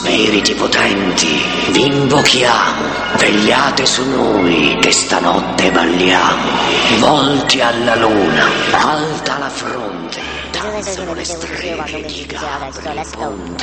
spiriti potenti, vi invochiamo, vegliate su noi che stanotte balliamo. Volti alla luna, alta la fronte, danzano le streghe di Gabri Ponte.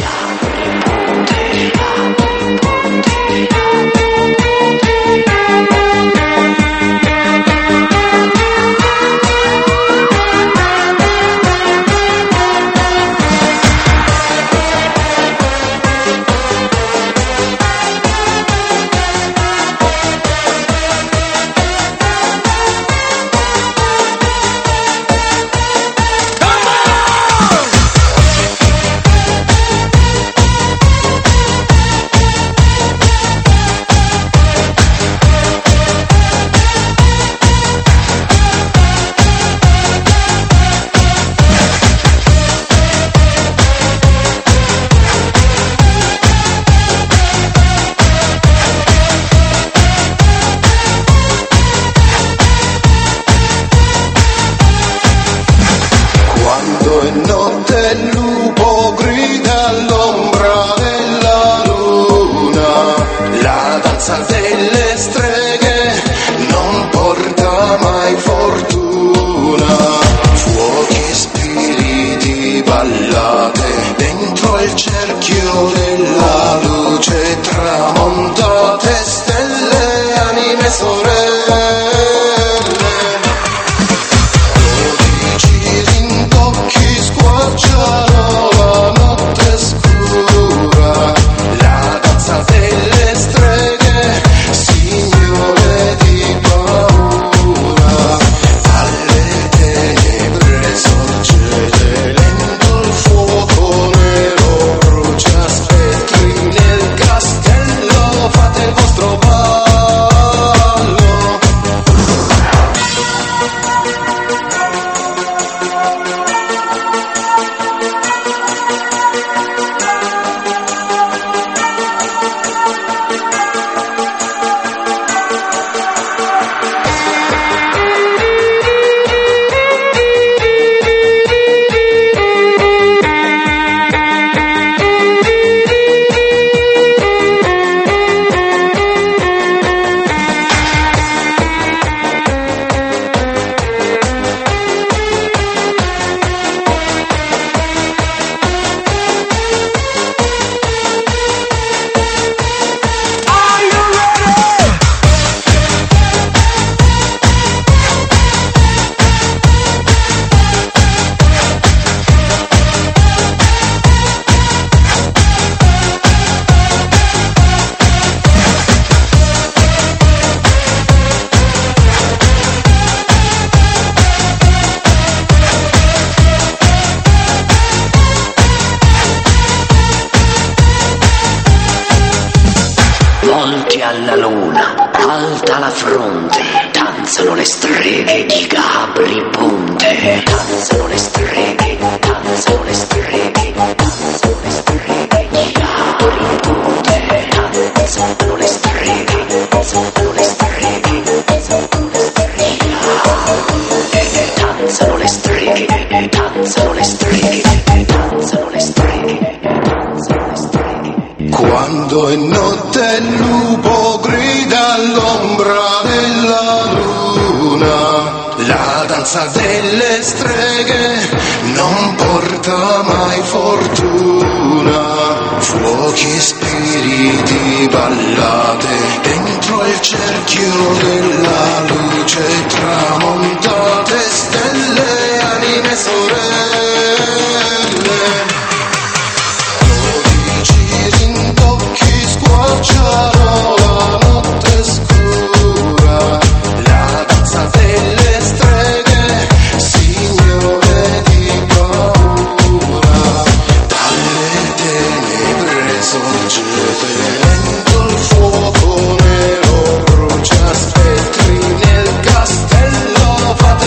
Delle streghe non porta mai fortuna, fuochi e spiriti, ballate dentro il cerchio della luce, tramontate stelle, anime sorelle, 12 rintocchi squarciano la notte scura, la danza delle streghe, signore di paura, alle tenebre sorgete lento il fuoco nero, brucia spettri nel castello, fate il vostro ballo. Volti alla luna, alta la fronte, danzano le streghe di Gabri Ponte. Danzano le streghe, danzano le streghe, danzano le streghe di Gabri Ponte. Danzano le streghe, danzano le streghe, danzano le streghe di Gabri. Danzano le streghe, danzano le streghe, danzano le streghe, danzano le streghe. Quando è notte il lupo grida all'ombra della luna, la danza delle streghe non porta mai fortuna, fuochi e spiriti, ballate dentro il cerchio della luce, tramontate stelle, anime sorelle. Squarciano la notte scura, la danza delle streghe, signore di paura, dalle tenebre sorgete lento il fuoco nero, brucia spettri nel castello, fate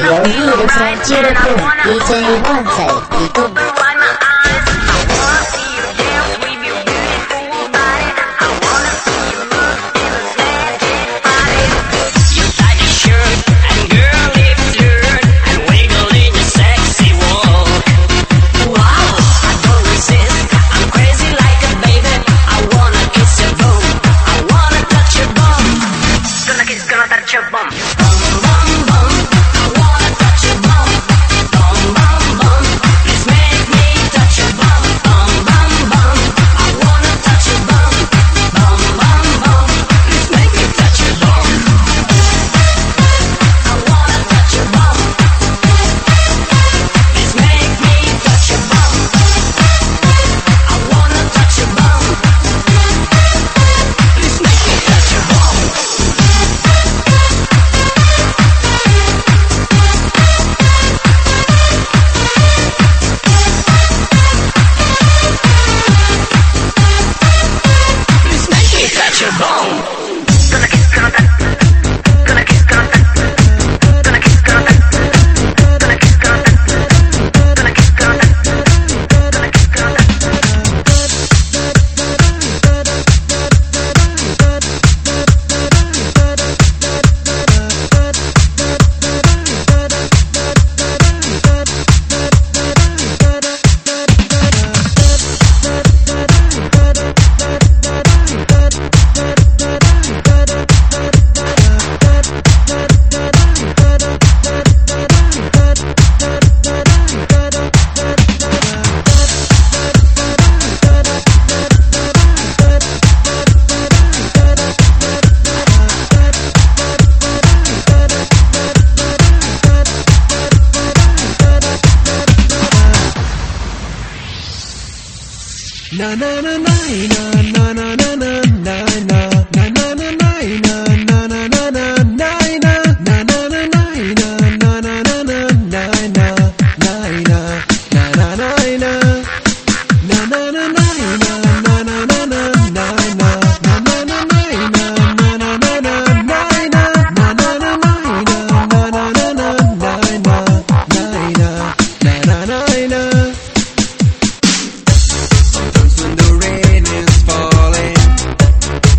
Sometimes when the rain is falling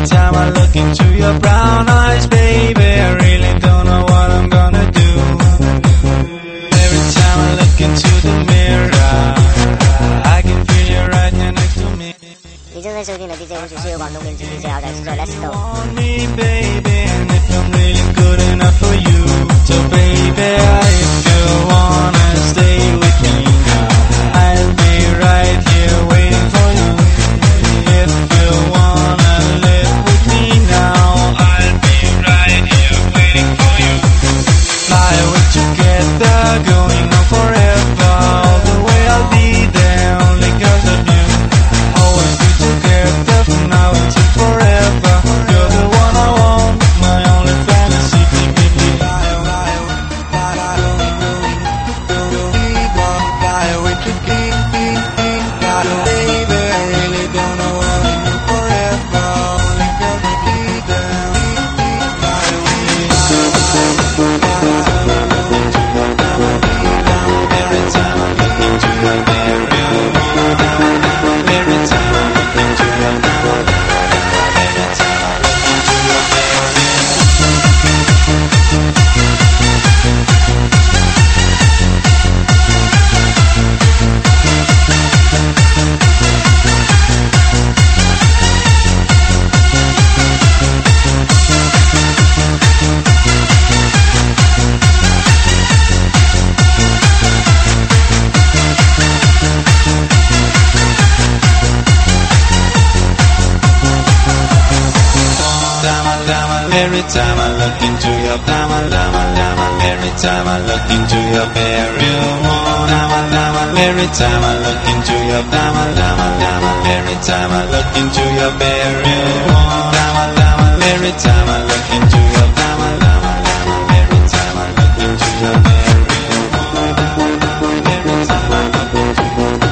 Every time I look into your brown eyes, baby, I really don't know what I'm gonna do. Every time I look into the mirror, I can feel you right here next to me. 你正在收听的 DJ 无属是由广东编辑 DJ 姚仔制作 Let's Go。 Want me, baby, and if I'm really good enough for you, so baby, if you wanna stay with me now, I'll be right here waiting for you. If you wanna live with me now, I'll be right here waiting for you. Fly away together, going on forever, all the way I'll be there only 'cause of you. Always be together from now until forever. You're the one I want, my only fantasy. Fly away to keep me, baby. I really don't know what to do forever. Only 'cause I'll be there. Fly away. Every time I look into your bedroom, every time I look into your bedroom, every time I look into your Every time I look into your every time I look into your bedroom, every time I look into your every time I look into your bedroom, every time I look into your every time I look into your bedroom, every time I look into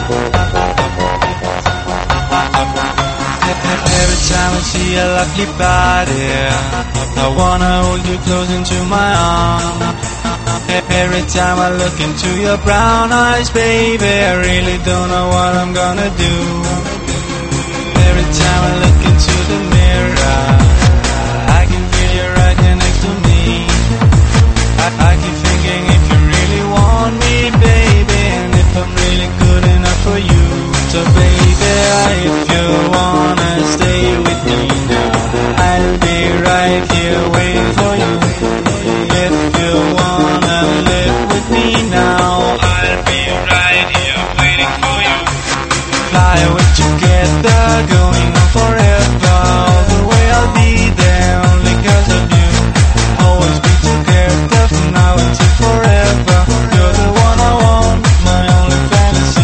every time I see your lovely body, I wanna hold you close into my arms. Every time I look into your brown eyes, baby, I really don't know what I'm gonna do. Every time I look into the mirror, I can feel you right here next to me. I keep thinking if you really want me, baby, and if I'm really good enough for you. So baby, if you wanna stay with me now, I'll be right here waiting for you. If you wanna live with me now, I'll be right here waiting for you. Fly away together, going on forever, all the way I'll be there only 'cause of you. Always be together from now until forever. You're the one I want, my only fantasy.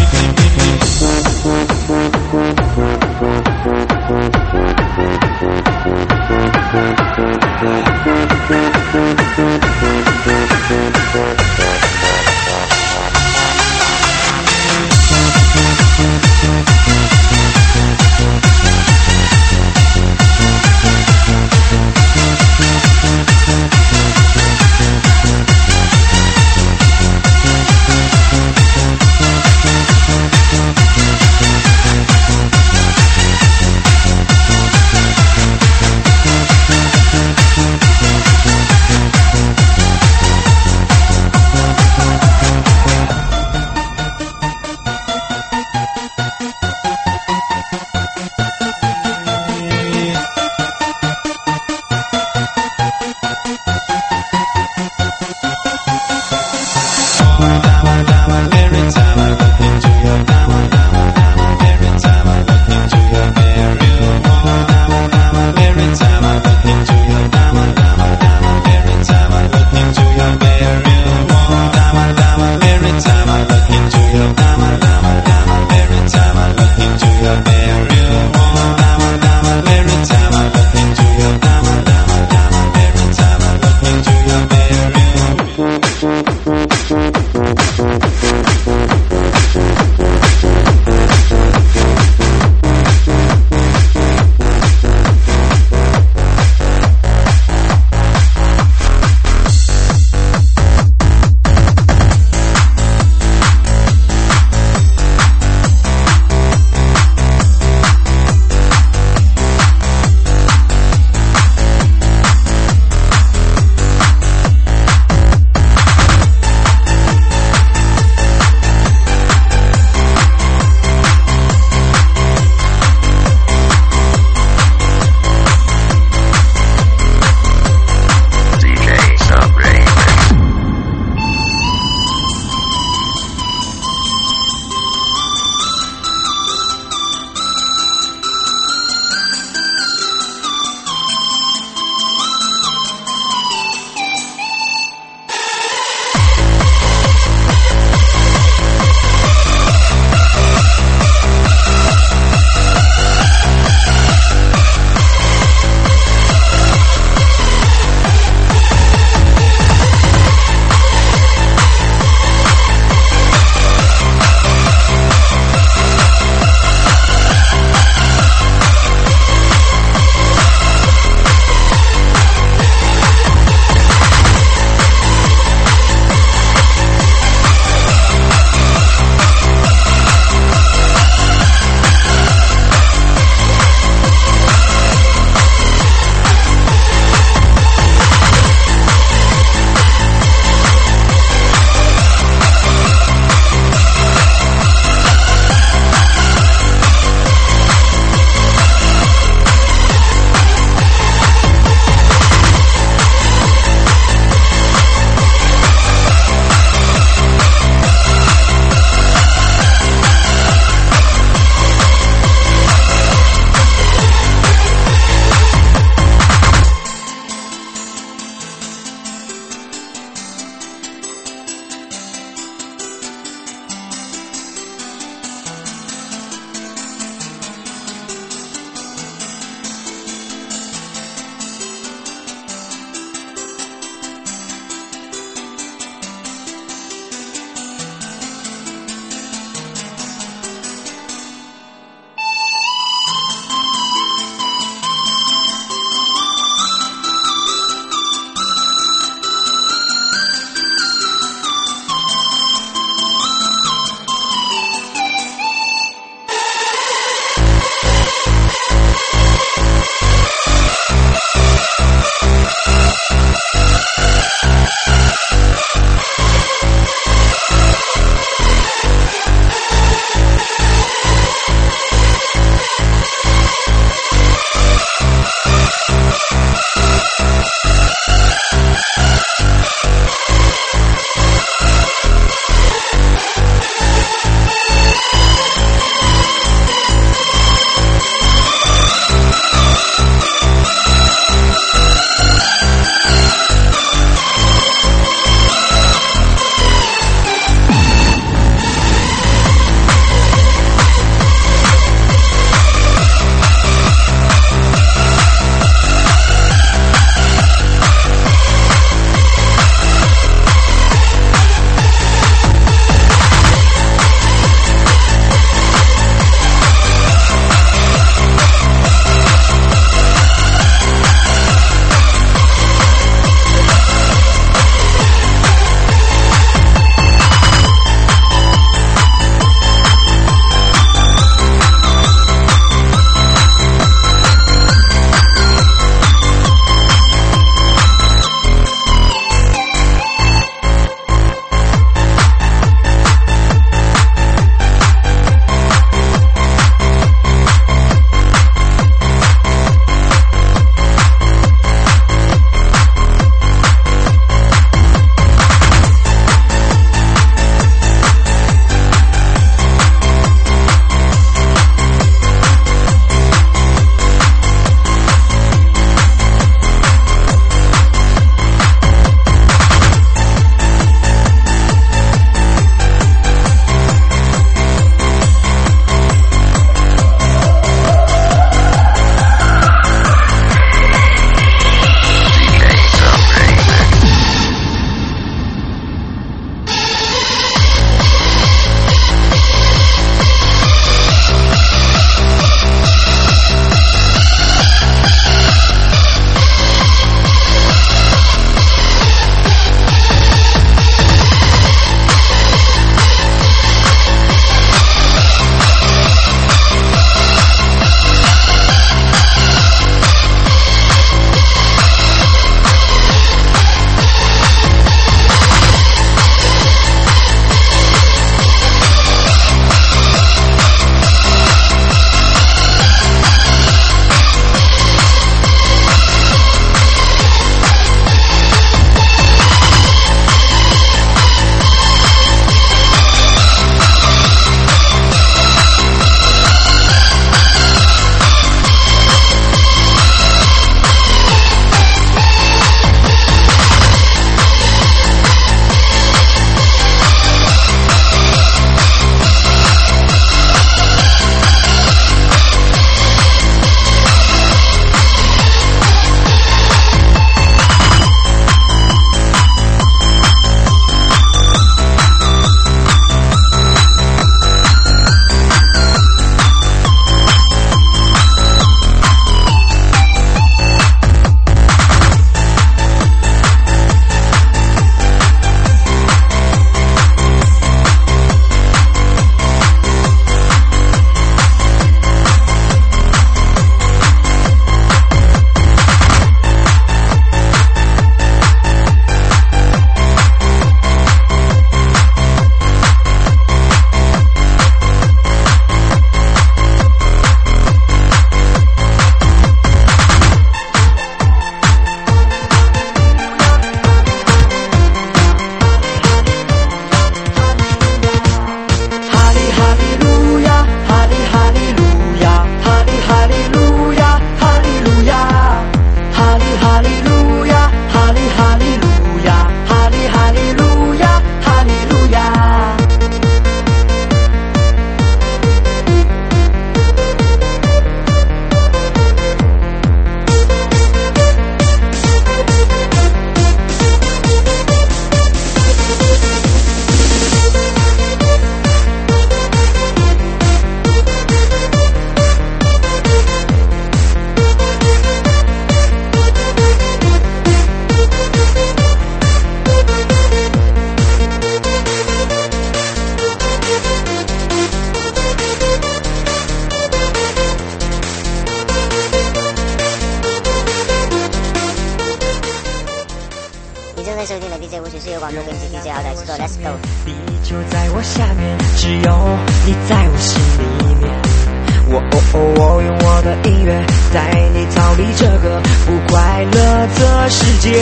收听的 DJ 舞曲是由广东编辑 DJ 姚仔制作 Let's go。 地球在我下面，只有你在我心里面。我用我的音乐带你逃离这个不快乐的世界。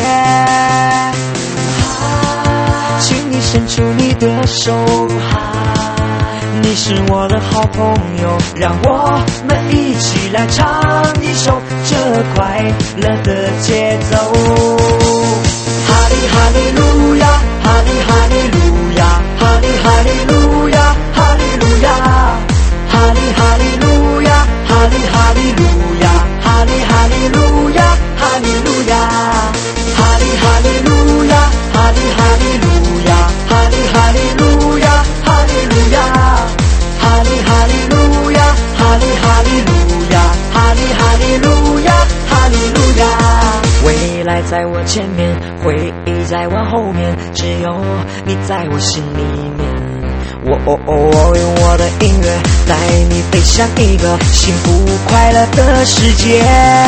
请你伸出你的手，你是我的好朋友，让我们一起来唱一首这快乐的节奏。哈利哈利路亚，哈利哈利路亚，哈利哈利路亚，哈利路亚，哈利哈利路亚，哈利哈利路亚，哈利哈利路亚，哈利路亚，哈利哈利路亚，哈利哈利路亚，哈利哈利路亚，哈利路亚，哈利哈利路亚，哈利哈利路亚，哈利哈利路亚，哈利路亚。未来在我前面，回忆在我后面，只有你在我心里面。我用我的音乐带你飞向一个幸福快乐的世界。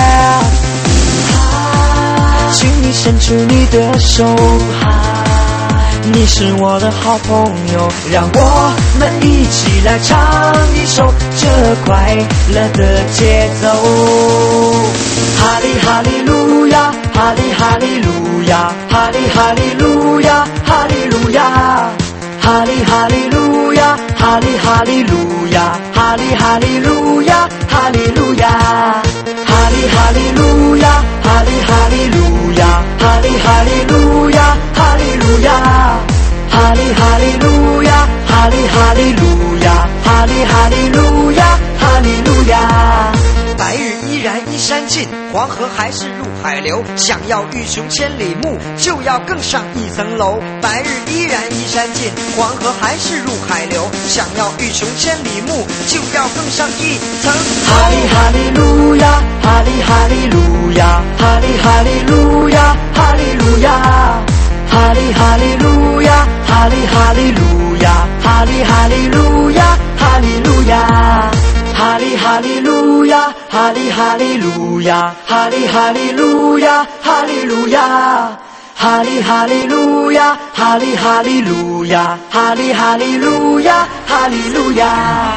请你伸出你的手，你是我的好朋友，让我们一起来唱一首这快乐的节奏。哈利哈利路亚，哈利哈利路亚，哈利哈利路亚，哈利路亚，哈利哈利路亚，哈利哈利路亚，哈利哈利路亚，哈利路亚，哈利哈利路亚，哈利哈利路亚，哈利哈利路亚，哈利路亚，哈利哈利路亚，哈利哈利路亚，哈利哈利路亚，哈利路亚。白日依然依山尽，黄河还是入海流。想要欲穷千里目，就要更上一层楼。白日依然依山尽，黄河还是入海流。想要欲穷千里目，就要更上一层楼。哈利哈利路亚，哈利哈利路亚，哈利哈利路亚，哈利路亚，哈利哈利路亚，哈利哈利路亚，哈利哈利路亚，哈利路亚。哈利哈利路亚，哈利哈利路亚，哈利哈利路亚，哈利路亚，哈利哈利路亚，哈利哈利路亚，哈利哈利路亚，哈利路亚。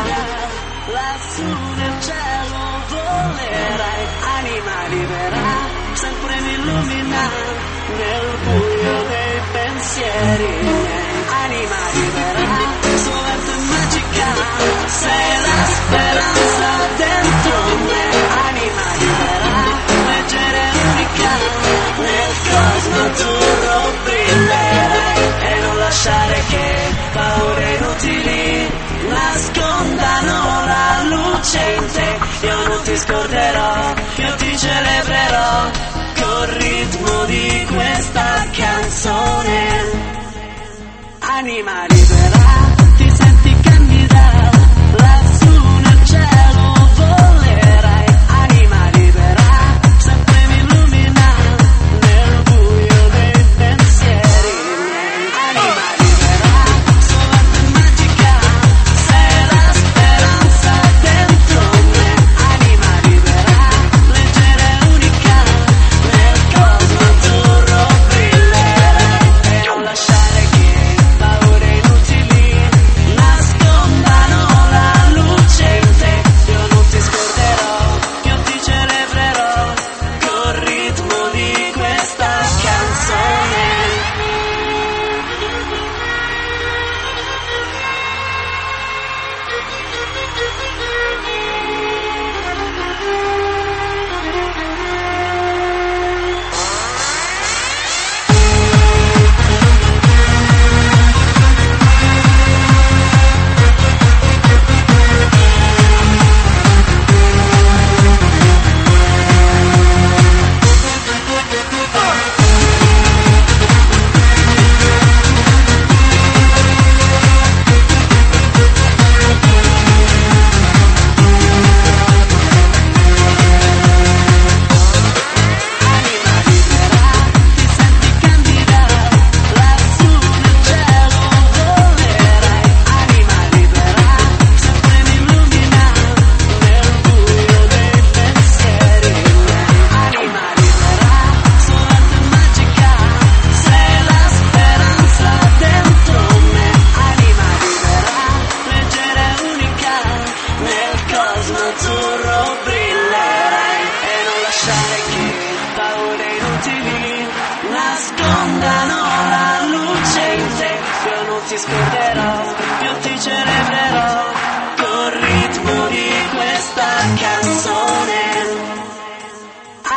Lassù nel cielo volerai, anima libera, sempre mi illumina nel buio dei pensieri miei. Anima libera, soltanto magica, sei la speranza dentro me. Anima libera, leggera e unica, nel cosmo azzurro brillerai. E non lasciare che paure inutili nascondano la luce in te. Io non ti scorderò, io ti celebrerò col ritmo di questa canzone. Anima libera, ti senti candida lassù nel cielo.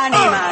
anima